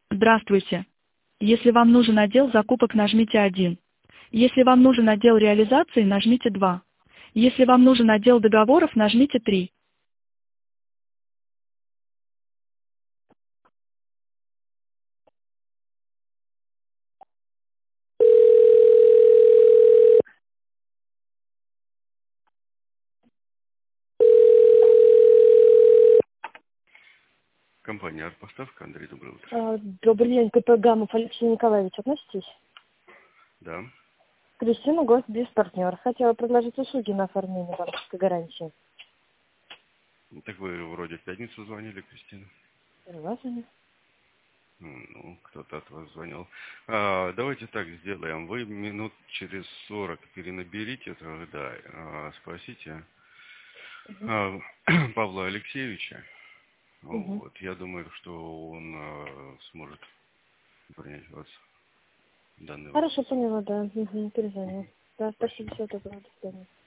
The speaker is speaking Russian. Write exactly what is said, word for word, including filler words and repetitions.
Здравствуйте. Если вам нужен отдел закупок, нажмите один. Если вам нужен отдел реализации, нажмите два. Если вам нужен отдел договоров, нажмите три. Компания «Артпоставка». Андрей, доброе утро. А, Добрый день, КП «Гамов» Алексей Николаевич, относитесь? Да. Кристина, гость без партнер. Хотела предложить услуги на оформление банковской гарантии. Ну, так вы вроде в пятницу звонили, Кристина. Согласны? М, Ну, кто-то от вас звонил. А, давайте так сделаем. Вы минут через сорок перенаберите тогда, а, спросите Угу. а, Павла Алексеевича. Угу. Вот. Я думаю, что он а, сможет принять у вас данный Хорошо, вопрос. поняла, да. Угу. Перезвоню. Мгм. Да, спасибо, Спасибо. всего доброго, до свидания.